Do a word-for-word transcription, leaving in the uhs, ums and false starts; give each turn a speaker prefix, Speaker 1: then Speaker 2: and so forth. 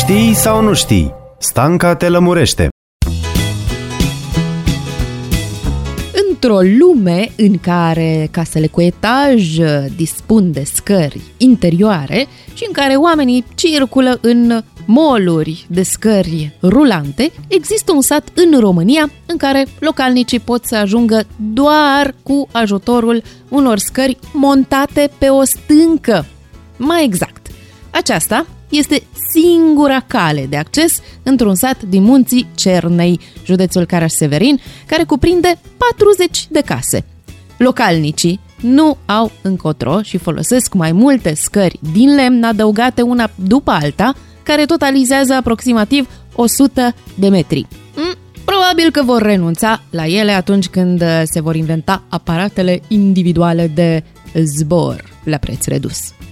Speaker 1: Știi sau nu știi? Stanca te lămurește.
Speaker 2: Într-o lume în care casele cu etaj dispun de scări interioare și în care oamenii circulă în mall-uri de scări rulante, există un sat în România în care localnicii pot să ajungă doar cu ajutorul unor scări montate pe o stâncă. Mai exact, aceasta este singura cale de acces într-un sat din munții Cernei, județul Caraș-Severin, care cuprinde patruzeci de case. Localnicii nu au încotro și folosesc mai multe scări din lemn adăugate una după alta, care totalizează aproximativ o sută de metri. Probabil că vor renunța la ele atunci când se vor inventa aparatele individuale de zbor la preț redus.